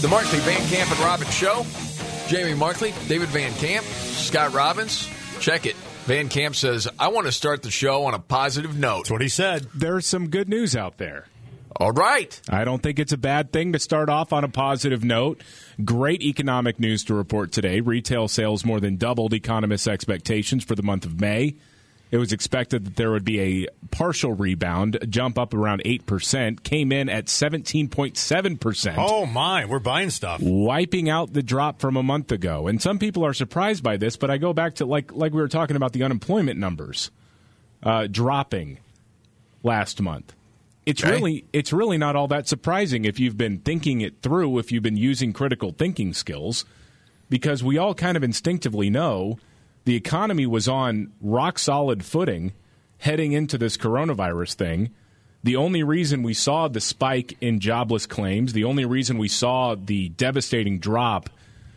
The Markley, Van Camp, and Robbins Show. Jamie Markley, David Van Camp, Scott Robbins. Check it. Van Camp says, I want to start the show on a positive note. That's what he said. There's some good news out there. All right. I don't think it's a bad thing to start off on a positive note. Great economic news to report today. Retail sales more than doubled economists' expectations for the month of May. It was expected that there would be a partial rebound, a jump up around 8%, came in at 17.7%. Oh, my, we're buying stuff. Wiping out the drop from a month ago. And some people are surprised by this, but I go back to, like we were talking about the unemployment numbers dropping last month. It's really not all that surprising if you've been thinking it through, if you've been using critical thinking skills, because we all kind of instinctively know the economy was on rock-solid footing heading into this coronavirus thing. The only reason we saw the spike in jobless claims, the only reason we saw the devastating drop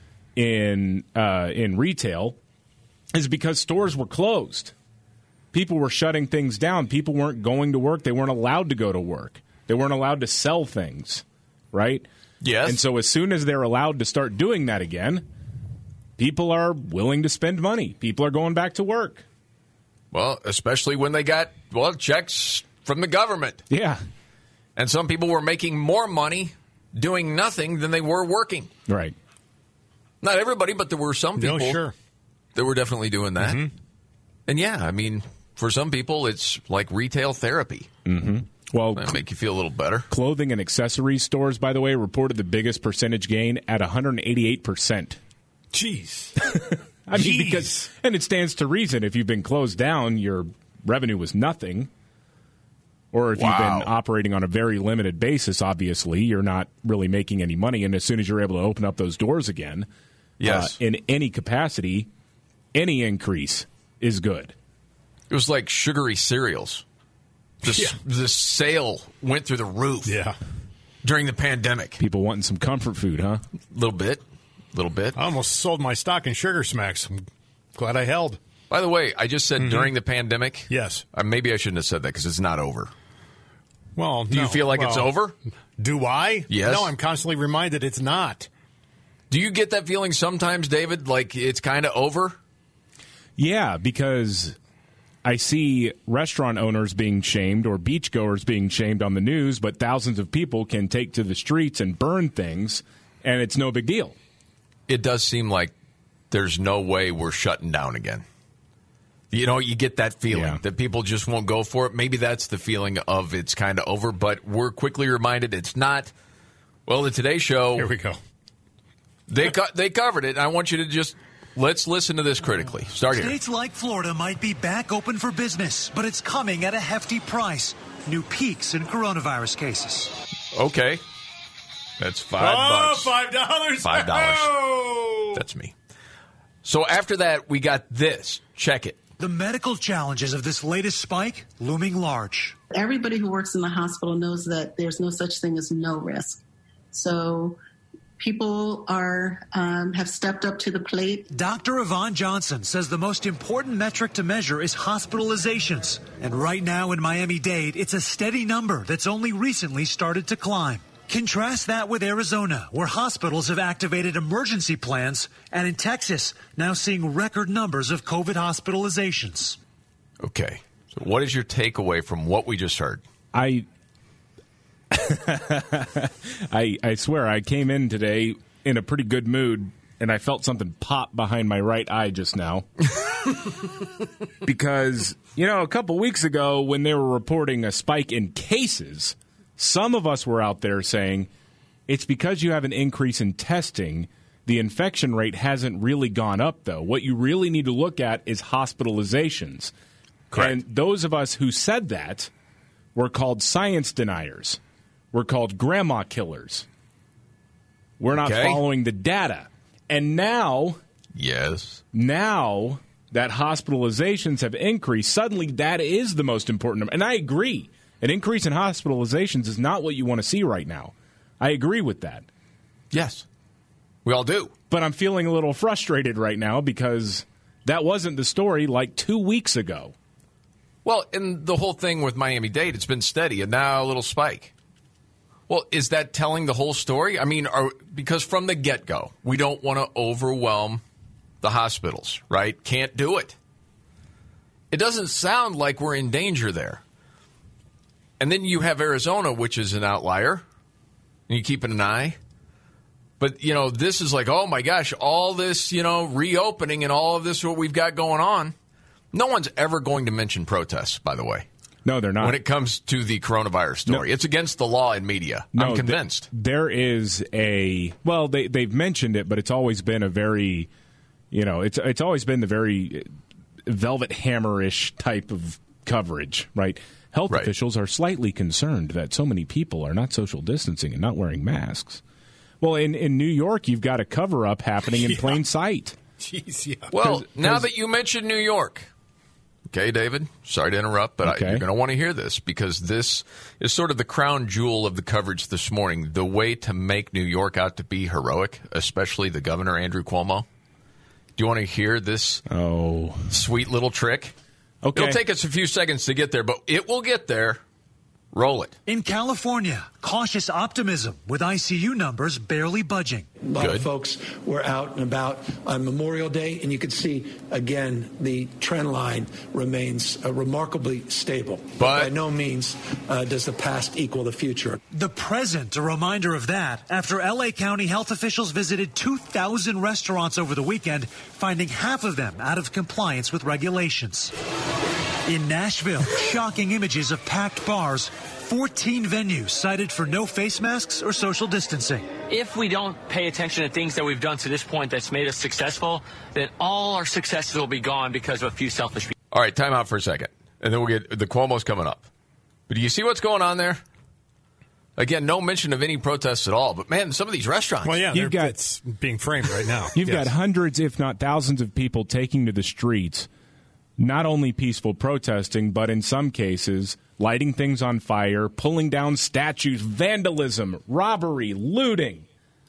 in retail is because stores were closed. People were shutting things down. People weren't going to work. They weren't allowed to go to work. They weren't allowed to sell things, right? Yes. And so as soon as they're allowed to start doing that again, people are willing to spend money. People are going back to work. Well, especially when they got, checks from the government. Yeah. And some people were making more money doing nothing than they were working. Right. Not everybody, but there were some people that were definitely doing that. Mm-hmm. And yeah, I mean, for some people, it's like retail therapy. Mm-hmm. Well, that'll make you feel a little better. Clothing and accessories stores, by the way, reported the biggest percentage gain at 188%. Jeez. I mean, because, and it stands to reason, if you've been closed down, your revenue was nothing. Or if you've been operating on a very limited basis, obviously, you're not really making any money. And as soon as you're able to open up those doors again, in any capacity, any increase is good. It was like sugary cereals. The sale went through the roof during the pandemic. People wanting some comfort food, huh? A little bit. I almost sold my stock in Sugar Smacks. I'm glad I held. By the way, I just said during the pandemic. Yes. Maybe I shouldn't have said that because it's not over. Well, do you feel like it's over? Do I? Yes. No, I'm constantly reminded it's not. Do you get that feeling sometimes, David, like it's kind of over? Yeah, because I see restaurant owners being shamed or beachgoers being shamed on the news, but thousands of people can take to the streets and burn things, and it's no big deal. It does seem like there's no way we're shutting down again. You know, you get that feeling that people just won't go for it. Maybe that's the feeling of it's kind of over, but we're quickly reminded it's not. Well, the Today Show. Here we go. They covered it. I want you to just let's listen to this critically. Start here. States like Florida might be back open for business, but it's coming at a hefty price. New peaks in coronavirus cases. Okay. That's $5. $5. $5. Oh! That's me. So after that, we got this. Check it. The medical challenges of this latest spike looming large. Everybody who works in the hospital knows that there's no such thing as no risk. So people have stepped up to the plate. Dr. Yvonne Johnson says the most important metric to measure is hospitalizations. And right now in Miami-Dade, it's a steady number that's only recently started to climb. Contrast that with Arizona, where hospitals have activated emergency plans, and in Texas, now seeing record numbers of COVID hospitalizations. Okay. So what is your takeaway from what we just heard? I swear I came in today in a pretty good mood, and I felt something pop behind my right eye just now. Because, a couple weeks ago when they were reporting a spike in cases, some of us were out there saying, it's because you have an increase in testing. The infection rate hasn't really gone up, though. What you really need to look at is hospitalizations. Correct. And those of us who said that were called science deniers. We're called grandma killers. We're not following the data. And now that hospitalizations have increased, suddenly that is the most important number. And I agree. An increase in hospitalizations is not what you want to see right now. I agree with that. Yes. We all do. But I'm feeling a little frustrated right now because that wasn't the story like 2 weeks ago. Well, and the whole thing with Miami-Dade, it's been steady, and now a little spike. Well, is that telling the whole story? I mean, because from the get-go, we don't want to overwhelm the hospitals, right? Can't do it. It doesn't sound like we're in danger there. And then you have Arizona, which is an outlier, and you keep an eye. But, this is like, oh, my gosh, all this, reopening and all of this, what we've got going on. No one's ever going to mention protests, by the way. No, they're not. When it comes to the coronavirus story. No. It's against the law in media. I'm convinced. There is they've mentioned it, but it's always been a very, it's always been the very Velvet Hammer-ish type of coverage, right? Health officials are slightly concerned that so many people are not social distancing and not wearing masks. Well, in New York, you've got a cover-up happening in plain sight. Jeez, yeah. Well, now that you mentioned New York, okay, David, sorry to interrupt, but you're going to want to hear this because this is sort of the crown jewel of the coverage this morning, the way to make New York out to be heroic, especially the governor, Andrew Cuomo. Do you want to hear this sweet little trick? Okay. It'll take us a few seconds to get there, but it will get there. Roll it. In California, cautious optimism with ICU numbers barely budging. A lot of folks were out and about on Memorial Day, and you can see, again, the trend line remains remarkably stable. But by no means does the past equal the future. The present, a reminder of that, after L.A. County health officials visited 2,000 restaurants over the weekend, finding half of them out of compliance with regulations. In Nashville, shocking images of packed bars, 14 venues cited for no face masks or social distancing. If we don't pay attention to things that we've done to this point that's made us successful, then all our successes will be gone because of a few selfish people. All right, time out for a second, and then we'll get the Cuomo's coming up. But do you see what's going on there? Again, no mention of any protests at all. But, man, some of these restaurants. Well, yeah, it's being framed right now. You've got hundreds, if not thousands, of people taking to the streets. Not only peaceful protesting, but in some cases, lighting things on fire, pulling down statues, vandalism, robbery, looting.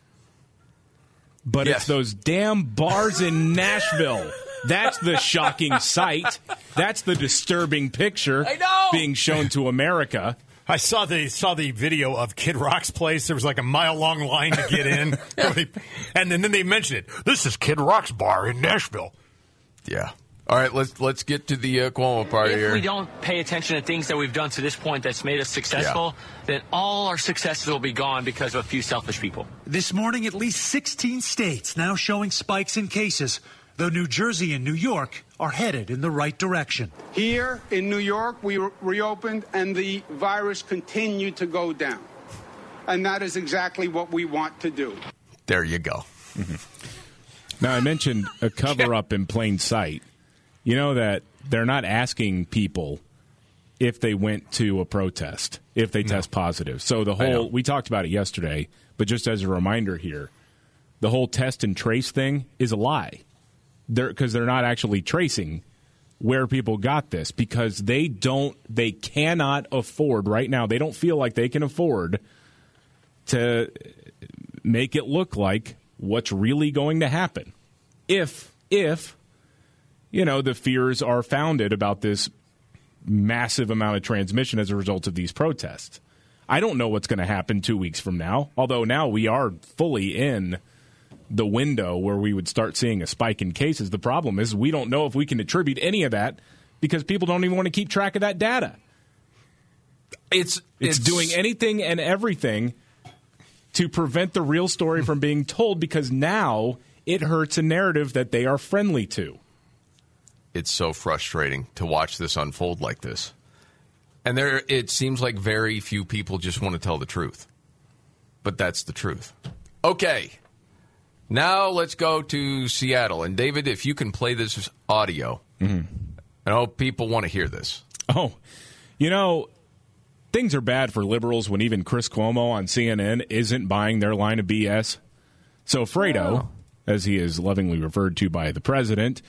But it's those damn bars in Nashville. That's the shocking sight. That's the disturbing picture being shown to America. I saw the video of Kid Rock's place. There was like a mile-long line to get in. And then they mentioned it. This is Kid Rock's bar in Nashville. Yeah. All right, let's get to the Cuomo part here. If we don't pay attention to things that we've done to this point that's made us successful, then all our successes will be gone because of a few selfish people. This morning, at least 16 states now showing spikes in cases, though New Jersey and New York are headed in the right direction. Here in New York, we reopened and the virus continued to go down. And that is exactly what we want to do. There you go. Now, I mentioned a cover-up in plain sight. You know that they're not asking people if they went to a protest, if they test positive. So the whole, we talked about it yesterday, but just as a reminder here, the whole test and trace thing is a lie. Because they're not actually tracing where people got this because they cannot afford right now. They don't feel like they can afford to make it look like what's really going to happen. If the fears are founded about this massive amount of transmission as a result of these protests. I don't know what's going to happen 2 weeks from now, although now we are fully in the window where we would start seeing a spike in cases. The problem is we don't know if we can attribute any of that because people don't even want to keep track of that data. It's doing anything and everything to prevent the real story from being told because now it hurts a narrative that they are friendly to. It's so frustrating to watch this unfold like this. And it seems like very few people just want to tell the truth. But that's the truth. Okay. Now let's go to Seattle. And David, if you can play this audio, I hope people want to hear this. Oh, things are bad for liberals when even Chris Cuomo on CNN isn't buying their line of BS. So Fredo, as he is lovingly referred to by the president,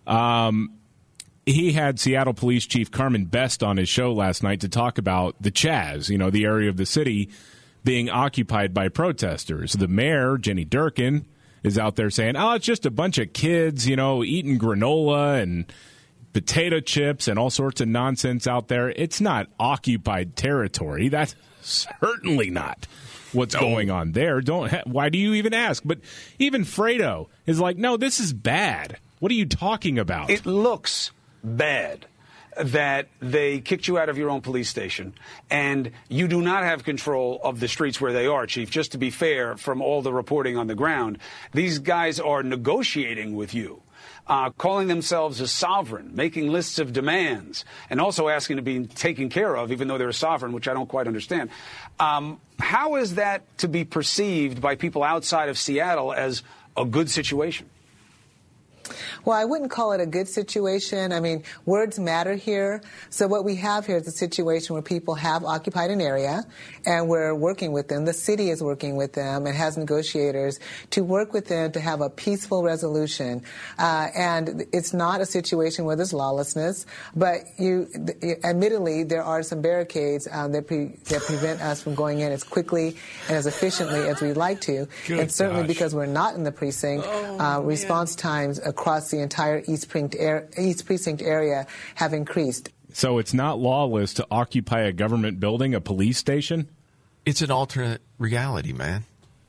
he had Seattle Police Chief Carmen Best on his show last night to talk about the Chaz, the area of the city being occupied by protesters. The mayor, Jenny Durkin, is out there saying, it's just a bunch of kids, eating granola and potato chips and all sorts of nonsense out there. It's not occupied territory. certainly not what's going on there. Why do you even ask? But even Fredo is like, no, this is bad. What are you talking about? It looks bad that they kicked you out of your own police station, and you do not have control of the streets where they are, Chief. Just to be fair, from all the reporting on the ground, these guys are negotiating with you, calling themselves a sovereign, making lists of demands, and also asking to be taken care of, even though they're a sovereign, which I don't quite understand. How is that to be perceived by people outside of Seattle as a good situation? Well, I wouldn't call it a good situation. I mean, words matter here. So what we have here is a situation where people have occupied an area, and we're working with them. The city is working with them and has negotiators to work with them to have a peaceful resolution. And it's not a situation where there's lawlessness, but admittedly, there are some barricades that prevent us from going in as quickly and as efficiently as we'd like to. And certainly because we're not in the precinct, response times across the entire East Precinct area have increased. So it's not lawless to occupy a government building, a police station? It's an alternate reality, man.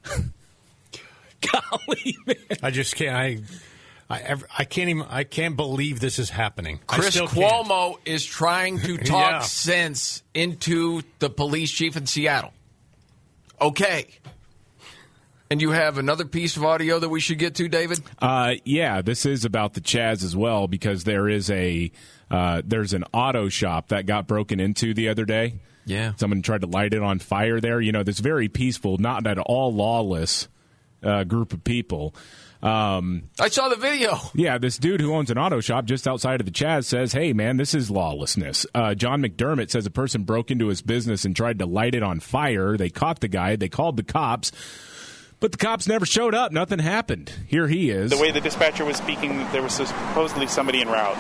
Golly, man. I just can't. I can't even. I can't believe this is happening. Chris Cuomo is trying to talk sense into the police chief in Seattle. Okay. And you have another piece of audio that we should get to, David? Yeah, this is about the Chaz as well, because there is there's an auto shop that got broken into the other day. Yeah. Someone tried to light it on fire there. You know, this very peaceful, not at all lawless group of people. I saw the video. Yeah, this dude who owns an auto shop just outside of the Chaz says, hey, man, this is lawlessness. John McDermott says a person broke into his business and tried to light it on fire. They caught the guy. They called the cops. But the cops never showed up. Nothing happened. Here he is. The way the dispatcher was speaking, there was supposedly somebody en route.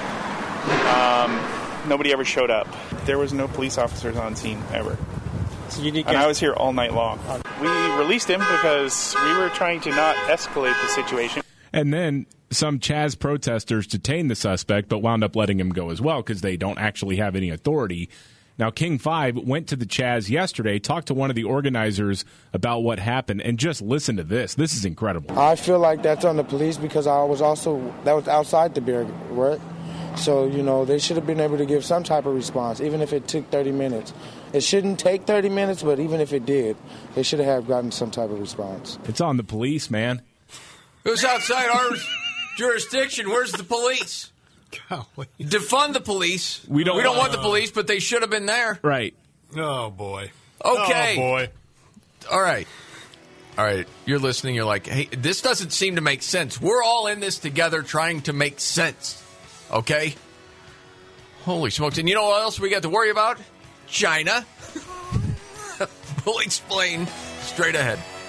Nobody ever showed up. There was no police officers on scene ever. And I was here all night long. We released him because we were trying to not escalate the situation. And then some Chaz protesters detained the suspect, but wound up letting him go as well because they don't actually have any authority. Now, King 5 went to the Chaz yesterday, talked to one of the organizers about what happened, and just listen to this. This is incredible. I feel like that's on the police because that was outside the beer, right? So, you know, they should have been able to give some type of response, even if it took 30 minutes. It shouldn't take 30 minutes, but even if it did, they should have gotten some type of response. It's on the police, man. It was outside our jurisdiction. Where's the police? Golly. Defund the police. We don't want the police, but they should have been there. Right. Oh, boy. Okay. Oh, boy. All right. You're listening. You're like, hey, this doesn't seem to make sense. We're all in this together trying to make sense. Okay? Holy smokes. And you know what else we got to worry about? China. We'll explain straight ahead.